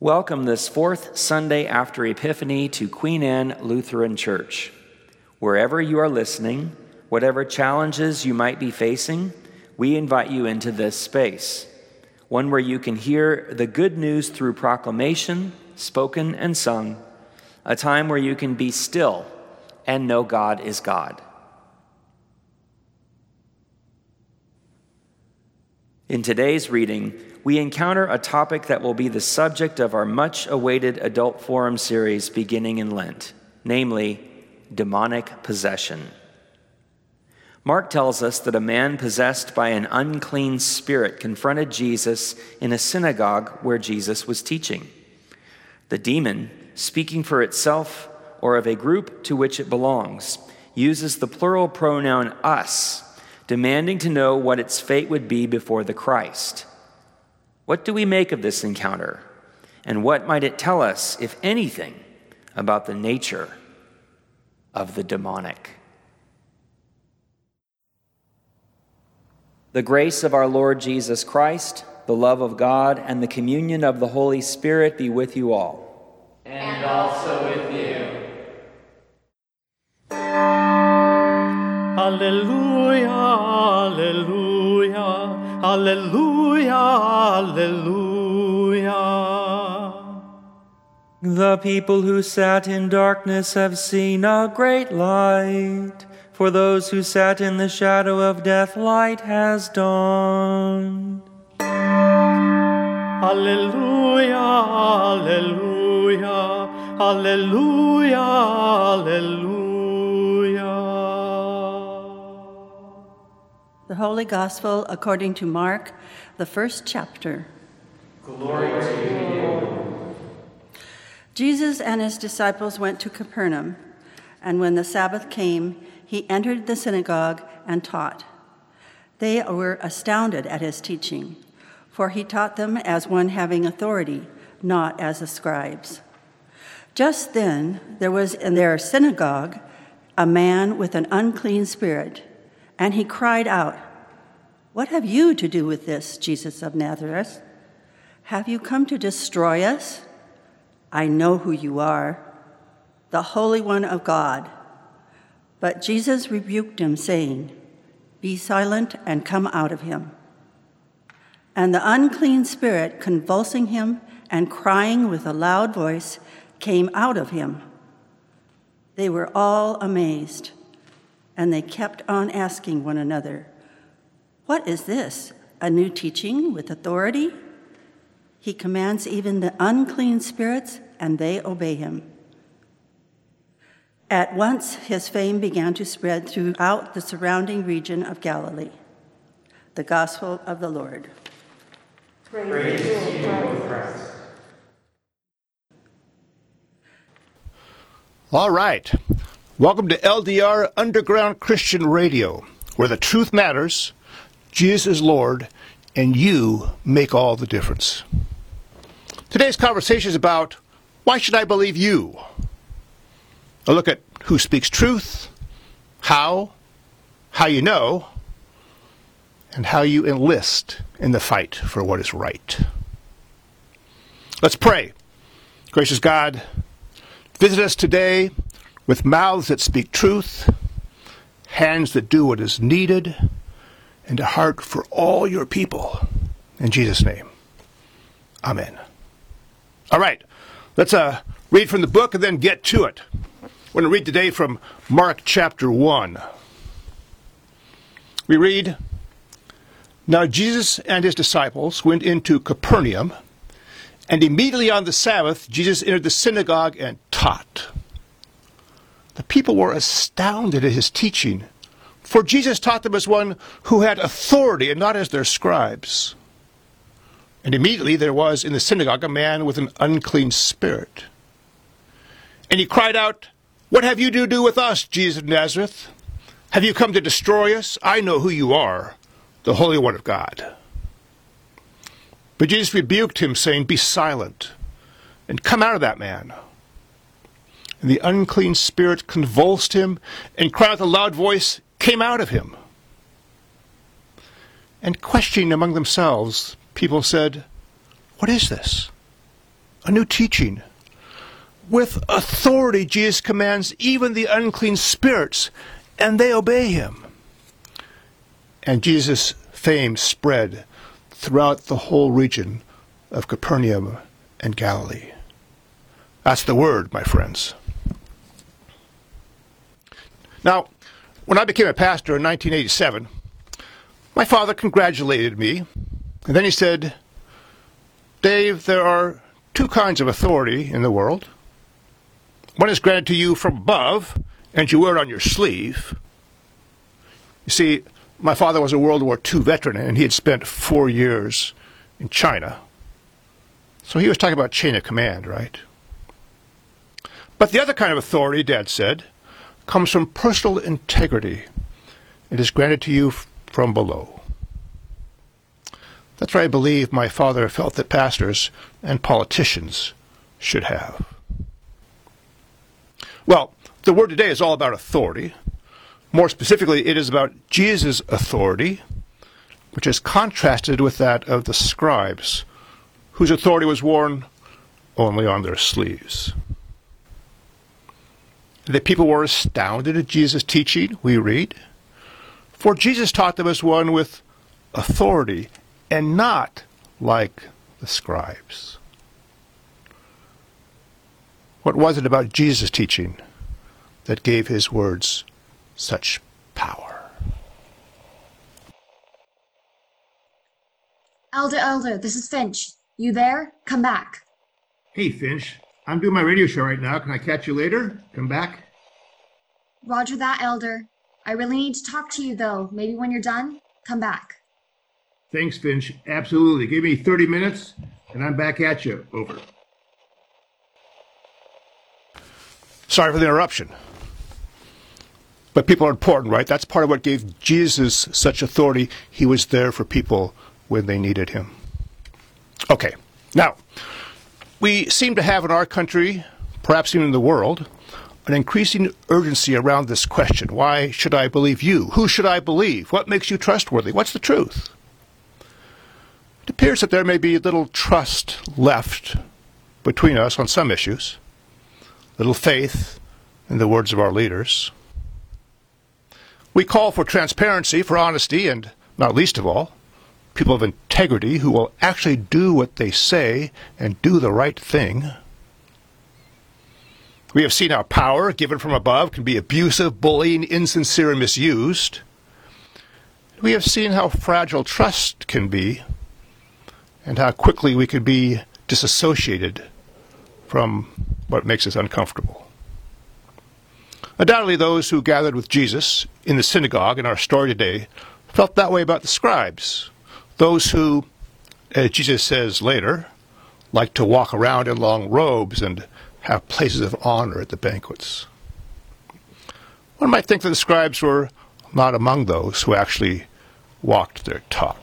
Welcome this fourth Sunday after Epiphany to Queen Anne Lutheran Church. Wherever you are listening, whatever challenges you might be facing, we invite you into this space, one where you can hear the good news through proclamation, spoken and sung, a time where you can be still and know God is God. In today's reading, we encounter a topic that will be the subject of our much-awaited adult forum series beginning in Lent, namely, demonic possession. Mark tells us that a man possessed by an unclean spirit confronted Jesus in a synagogue where Jesus was teaching. The demon, speaking for itself or of a group to which it belongs, uses the plural pronoun us, demanding to know what its fate would be before the Christ. What do we make of this encounter? And what might it tell us, if anything, about the nature of the demonic? The grace of our Lord Jesus Christ, the love of God, and the communion of the Holy Spirit be with you all. And also with you. Alleluia, alleluia, alleluia, alleluia. The people who sat in darkness have seen a great light. For those who sat in the shadow of death, light has dawned. Alleluia, alleluia, alleluia, alleluia. The Holy Gospel according to Mark, the first chapter. Glory to you, Lord. Jesus and his disciples went to Capernaum, and when the Sabbath came, he entered the synagogue and taught. They were astounded at his teaching, for he taught them as one having authority, not as the scribes. Just then there was in their synagogue a man with an unclean spirit, and he cried out, "What have you to do with this, Jesus of Nazareth? Have you come to destroy us? I know who you are, the Holy One of God." But Jesus rebuked him, saying, "Be silent and come out of him." And the unclean spirit, convulsing him and crying with a loud voice, came out of him. They were all amazed, and they kept on asking one another, "What is this, a new teaching with authority? He commands even the unclean spirits, and they obey him." At once his fame began to spread throughout the surrounding region of Galilee. The Gospel of the Lord. Praise to you, Christ. All right. Welcome to LDR Underground Christian Radio, where the truth matters, Jesus is Lord, and you make all the difference. Today's conversation is about, why should I believe you? A look at who speaks truth, how you know, and how you enlist in the fight for what is right. Let's pray. Gracious God, visit us today with mouths that speak truth, hands that do what is needed, and a heart for all your people. In Jesus' name, amen. All right, let's read from the book and then get to it. We're going to read today from Mark chapter 1. We read, "Now Jesus and his disciples went into Capernaum, and immediately on the Sabbath Jesus entered the synagogue and taught. The people were astounded at his teaching, for Jesus taught them as one who had authority and not as their scribes. And immediately there was in the synagogue a man with an unclean spirit. And he cried out, 'What have you to do with us, Jesus of Nazareth? Have you come to destroy us? I know who you are, the Holy One of God.' But Jesus rebuked him, saying, 'Be silent, and come out of that man.' And the unclean spirit convulsed him, and crying with a loud voice, came out of him. And questioning among themselves, people said, 'What is this? a new teaching. With authority, Jesus commands even the unclean spirits, and they obey him. And Jesus' fame spread throughout the whole region of Capernaum and Galilee. That's the word, my friends. Now, when I became a pastor in 1987, my father congratulated me, and then he said, "Dave, there are two kinds of authority in the world. One is granted to you from above, and you wear it on your sleeve." You see, my father was a World War II veteran, and he had spent 4 years in China. So he was talking about chain of command, right? But the other kind of authority, Dad said, comes from personal integrity. It is granted to you from below. That's what I believe my father felt that pastors and politicians should have. Well, the word today is all about authority. More specifically, it is about Jesus' authority, which is contrasted with that of the scribes, whose authority was worn only on their sleeves. The people were astounded at Jesus' teaching, we read, for Jesus taught them as one with authority and not like the scribes. What was it about Jesus' teaching that gave his words such power? Elder, this is Finch. You there? Come back. Hey, Finch. I'm doing my radio show right now. Can I catch you later? Come back. Roger that, Elder. I really need to talk to you, though. Maybe when you're done, come back. Thanks, Finch. Absolutely. Give me 30 minutes, and I'm back at you. Over. Sorry for the interruption. But people are important, right? That's part of what gave Jesus such authority. He was there for people when they needed him. Okay, now, we seem to have in our country, perhaps even in the world, an increasing urgency around this question. Why should I believe you? Who should I believe? What makes you trustworthy? What's the truth? It appears that there may be little trust left between us on some issues, little faith in the words of our leaders. We call for transparency, for honesty, and not least of all, people of integrity who will actually do what they say and do the right thing. We have seen how power given from above can be abusive, bullying, insincere, and misused. We have seen how fragile trust can be and how quickly we can be disassociated from what makes us uncomfortable. Undoubtedly, those who gathered with Jesus in the synagogue in our story today felt that way about the scribes, those who, as Jesus says later, like to walk around in long robes and have places of honor at the banquets. One might think that the scribes were not among those who actually walked their talk.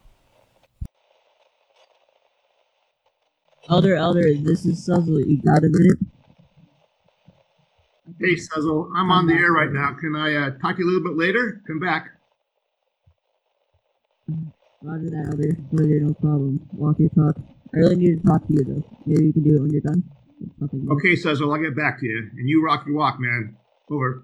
Elder, this is Suzzle. You got a minute? Hey, Suzzle, I'm on the air right now. Can I talk to you a little bit later? Come back. Roger that, Elder. Roger, no problem. Walk your talk. I really need to talk to you, though. Maybe you can do it when you're done. Okay, Suzzle, I'll get back to you. And you rock your walk, man. Over.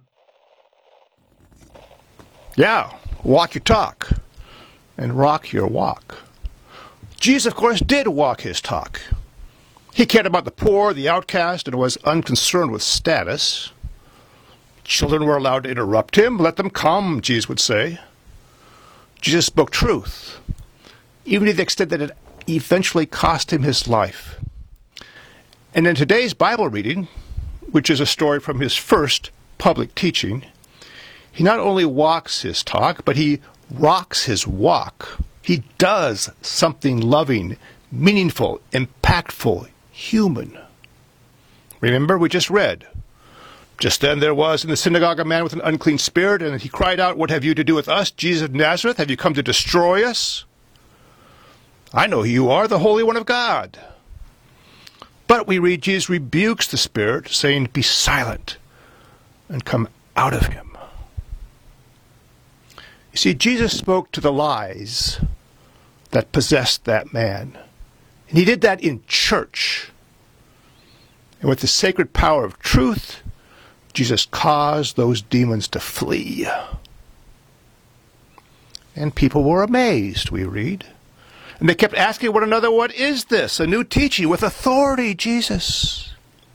Yeah, walk your talk. And rock your walk. Jesus, of course, did walk his talk. He cared about the poor, the outcast, and was unconcerned with status. Children were allowed to interrupt him. Let them come, Jesus would say. Jesus spoke truth, even to the extent that it eventually cost him his life. And in today's Bible reading, which is a story from his first public teaching, he not only walks his talk, but he rocks his walk. He does something loving, meaningful, impactful, human. Remember, we just read, just then there was in the synagogue a man with an unclean spirit, and he cried out, "What have you to do with us, Jesus of Nazareth? Have you come to destroy us? I know who you are, the Holy One of God." But we read Jesus rebukes the spirit, saying, "Be silent and come out of him." You see, Jesus spoke to the lies that possessed that man. And he did that in church, And with the sacred power of truth, Jesus caused those demons to flee. And people were amazed, we read. And they kept asking one another, what is this? A new teaching with authority, Jesus.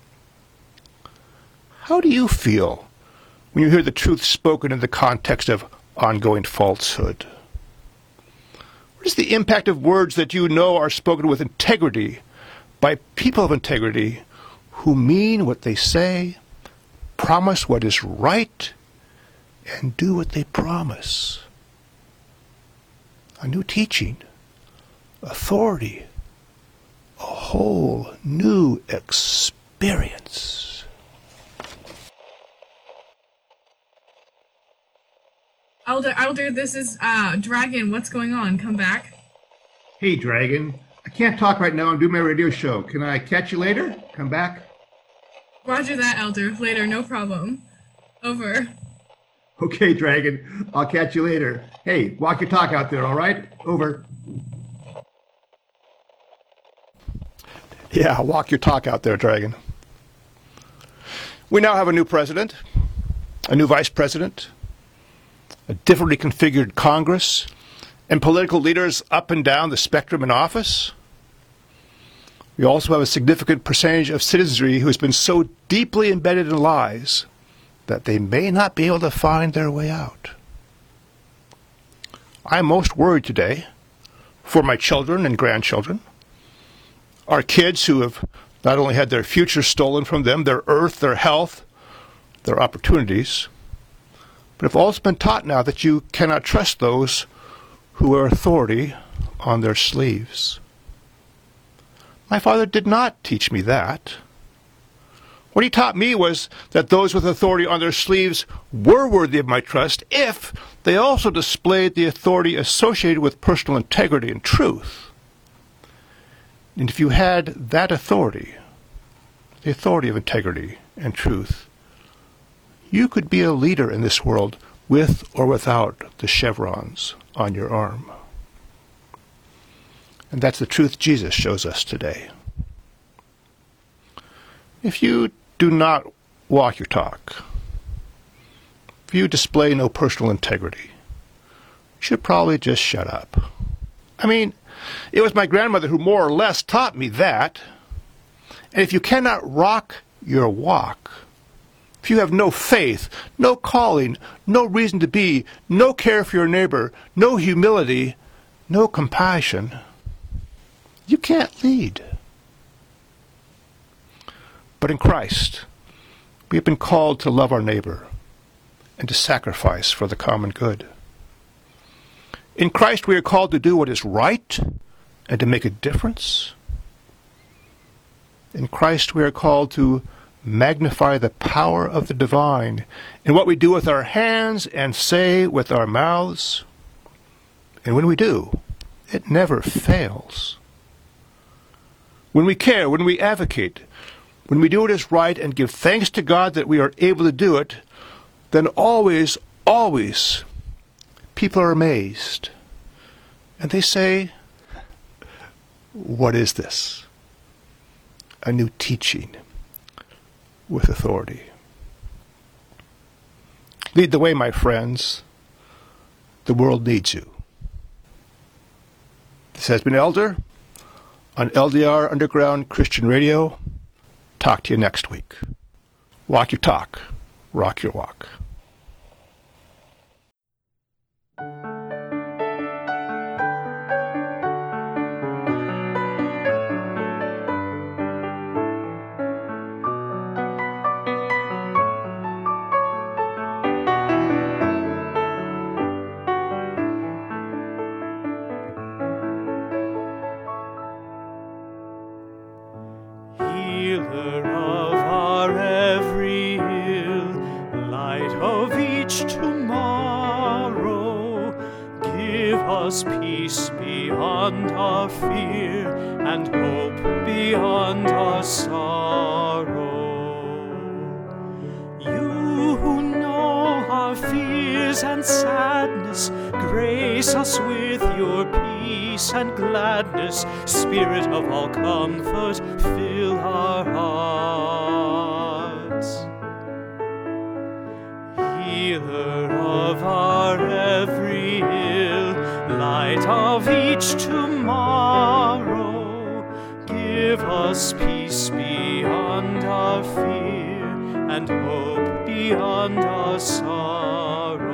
How do you feel when you hear the truth spoken in the context of ongoing falsehood? What is the impact of words that you know are spoken with integrity by people of integrity who mean what they say, promise what is right, and do what they promise? A new teaching, authority, a whole new experience. Elder, this is Dragon. What's going on? Come back. Hey, Dragon. I can't talk right now. I'm doing my radio show. Can I catch you later? Come back. Roger that, Elder. Later, no problem. Over. Okay, Dragon. I'll catch you later. Hey, walk your talk out there, all right? Over. Yeah, walk your talk out there, Dragon. We now have a new president, a new vice president, a differently configured Congress, and political leaders up and down the spectrum in office. We also have a significant percentage of citizenry who has been so deeply embedded in lies that they may not be able to find their way out. I'm most worried today for my children and grandchildren, our kids who have not only had their future stolen from them, their earth, their health, their opportunities, but have also been taught now that you cannot trust those who wear authority on their sleeves. My father did not teach me that. What he taught me was that those with authority on their sleeves were worthy of my trust if they also displayed the authority associated with personal integrity and truth. And if you had that authority, the authority of integrity and truth, you could be a leader in this world with or without the chevrons on your arm. And that's the truth Jesus shows us today. If you do not walk your talk, if you display no personal integrity, you should probably just shut up. I mean, it was my grandmother who more or less taught me that. And if you cannot rock your walk, if you have no faith, no calling, no reason to be, no care for your neighbor, no humility, no compassion, you can't lead. But in Christ, we have been called to love our neighbor and to sacrifice for the common good. In Christ, we are called to do what is right and to make a difference. In Christ, we are called to magnify the power of the divine in what we do with our hands and say with our mouths. And when we do, it never fails. When we care, when we advocate, when we do what is right and give thanks to God that we are able to do it, then always, always, people are amazed. And they say, what is this? A new teaching with authority. Lead the way, my friends. The world needs you. This has been Elder on LDR Underground Christian Radio. Talk to you next week. Walk your talk, rock your walk. Healer of our every ill, light of each tomorrow, give us peace beyond our fear and hope beyond our sorrow. You who know our fears and sadness, grace us with your peace. peace and gladness, Spirit of all comfort, fill our hearts. Healer of our every ill, light of each tomorrow, give us peace beyond our fear and hope beyond our sorrow.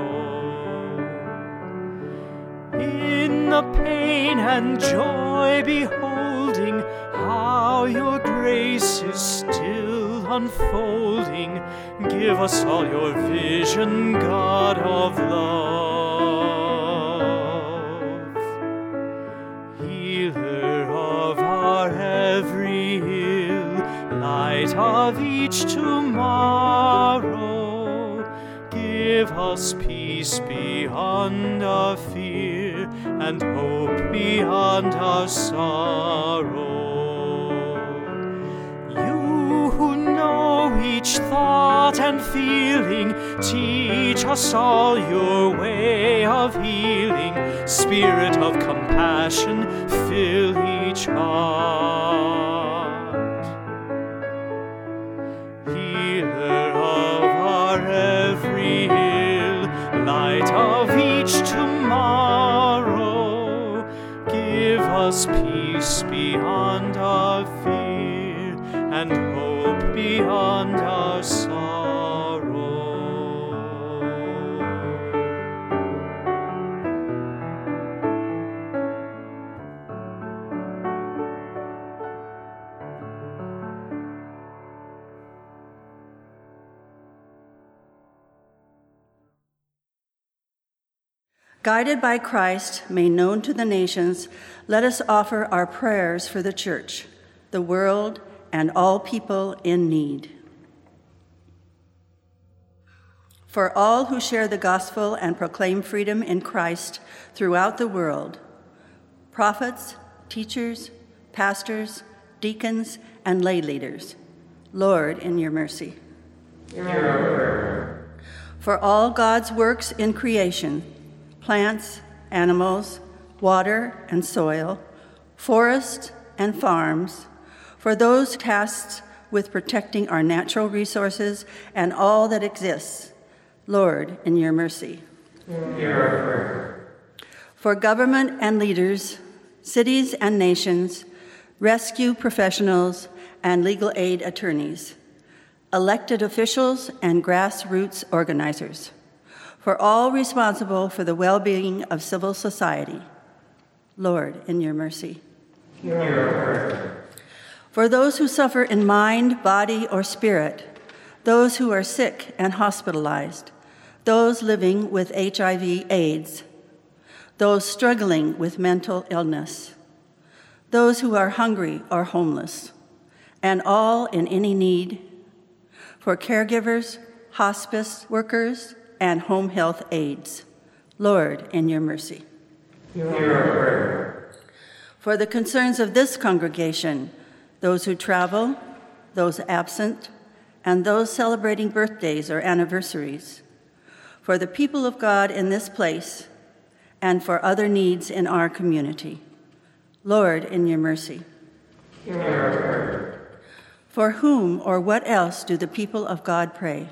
In the pain and joy beholding how your grace is still unfolding, give us all your vision, God of love. Healer of our every ill, light of each tomorrow, give us peace beyond our fear and hope beyond our sorrow. You who know each thought and feeling, teach us all your way of healing. Spirit of compassion, fill each heart. Healer of our every ill, light of each tomorrow, give us peace beyond our fear and hope beyond our sorrow. Guided by Christ, made known to the nations, let us offer our prayers for the church, the world, and all people in need. For all who share the gospel and proclaim freedom in Christ throughout the world, prophets, teachers, pastors, deacons, and lay leaders, Lord, in your mercy. For all God's works in creation, plants, animals, water and soil, forests and farms, for those tasked with protecting our natural resources and all that exists, Lord, in your mercy. For government and leaders, cities and nations, rescue professionals and legal aid attorneys, elected officials and grassroots organizers, for all responsible for the well-being of civil society, Lord, in your mercy. For those who suffer in mind, body, or spirit, those who are sick and hospitalized, those living with HIV/AIDS, those struggling with mental illness, those who are hungry or homeless, and all in any need, for caregivers, hospice workers, and home health aides, Lord, in your mercy. For the concerns of this congregation, those who travel, those absent, and those celebrating birthdays or anniversaries, for the people of God in this place, and for other needs in our community, Lord, in your mercy. For whom or what else do the people of God pray?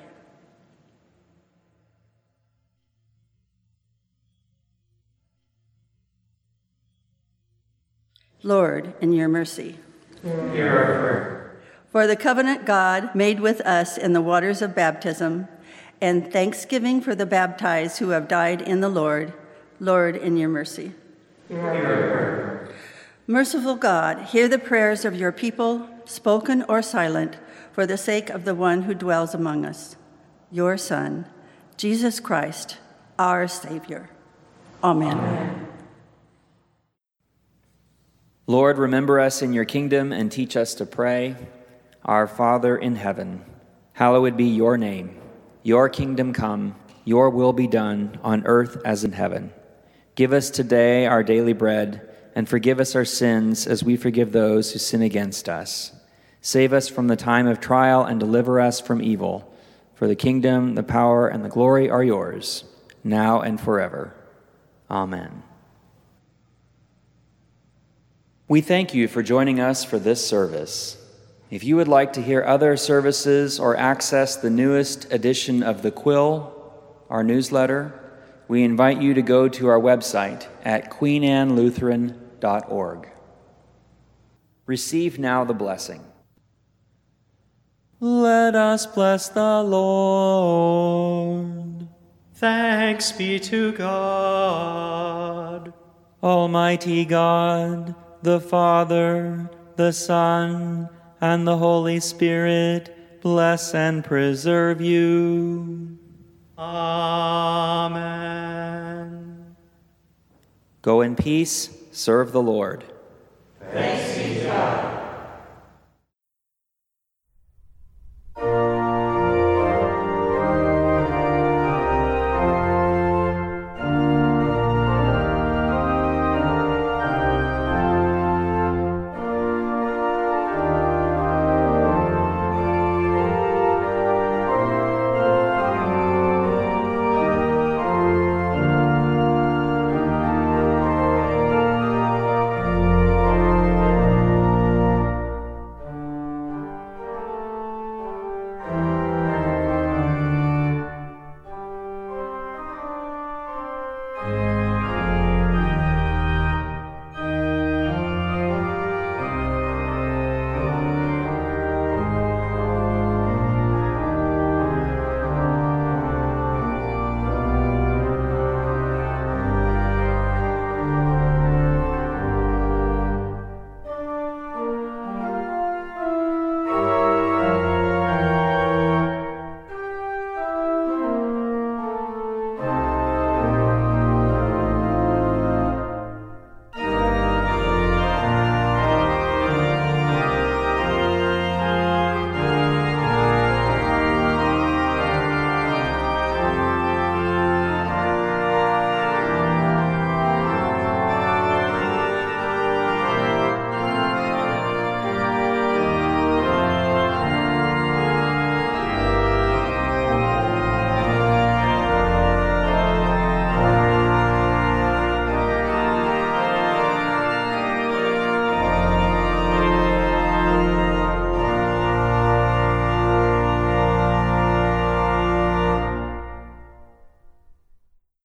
Lord, in your mercy. For the covenant God made with us in the waters of baptism, and thanksgiving for the baptized who have died in the Lord, Lord, in your mercy. Merciful God, hear the prayers of your people, spoken or silent, for the sake of the one who dwells among us, your Son, Jesus Christ, our Savior. Amen. Lord, remember us in your kingdom and teach us to pray. Our Father in heaven, hallowed be your name. Your kingdom come, your will be done on earth as in heaven. Give us today our daily bread, and forgive us our sins as we forgive those who sin against us. Save us from the time of trial and deliver us from evil. For the kingdom, the power, and the glory are yours, now and forever. Amen. We thank you for joining us for this service. If you would like to hear other services or access the newest edition of The Quill, our newsletter, we invite you to go to our website at queenannelutheran.org. Receive now the blessing. Let us bless the Lord. Thanks be to God. Almighty God, the Father, the Son, and the Holy Spirit, bless and preserve you. Amen. Go in peace, serve the Lord. Thanks be